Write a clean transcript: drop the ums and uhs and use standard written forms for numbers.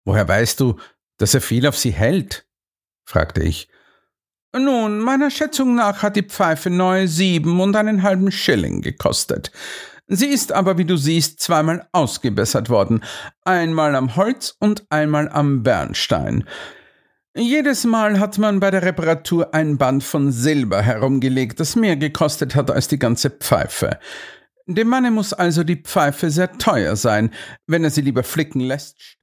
Woher weißt du, dass er viel auf sie hält?« fragte ich. »Nun, meiner Schätzung nach hat die Pfeife neu 7,5 Schilling gekostet. Sie ist aber, wie du siehst, zweimal ausgebessert worden, einmal am Holz und einmal am Bernstein. Jedes Mal hat man bei der Reparatur ein Band von Silber herumgelegt, das mehr gekostet hat als die ganze Pfeife. Dem Manne muss also die Pfeife sehr teuer sein, wenn er sie lieber flicken lässt,